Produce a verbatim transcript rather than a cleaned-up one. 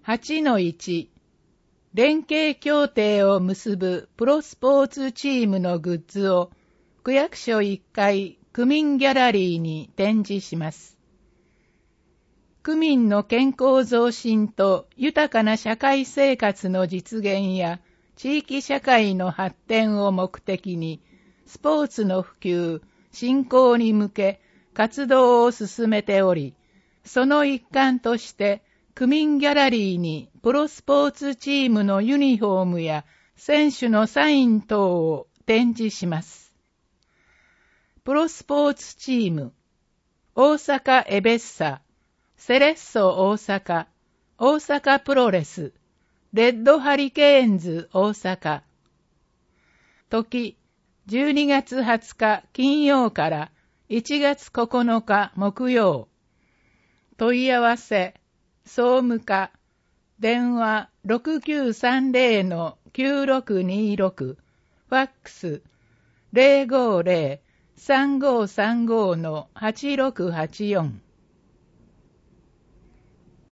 はちのいち 連携協定を結ぶプロスポーツチームのグッズを区役所いっかい区民ギャラリーに展示します。区民の健康増進と豊かな社会生活の実現や地域社会の発展を目的にスポーツの普及、振興に向け活動を進めており、その一環として区民ギャラリーにプロスポーツチームのユニフォームや選手のサイン等を展示します。プロスポーツチーム、大阪エベッサ、セレッソ大阪、大阪プロレス、レッドハリケーンズ大阪。時、じゅうにがつはつか金曜からいちがつここのか木曜。問い合わせ、総務課、電話 ろくきゅうさんぜろのきゅうろくにろく、ファックス ゼロごゼロ さんごさんごのはちろくはちよん。